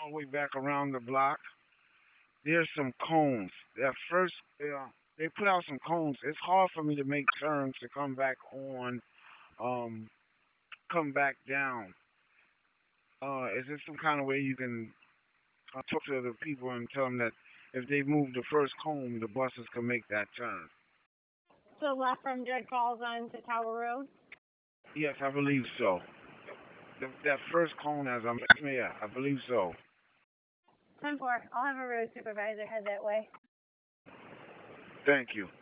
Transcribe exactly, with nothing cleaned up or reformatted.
all the way back around the block. There's some cones. At first, uh, they put out some cones. It's hard for me to make turns to come back on, um, come back down. Uh, is there some kind of way you can uh, talk to the people and tell them that if they move the first cone, the buses can make that turn? So left from Dread Falls on to Tower Road. Yes, I believe so. The, that first cone, as I'm yeah, I believe so. ten four. I'll have a road supervisor head that way. Thank you.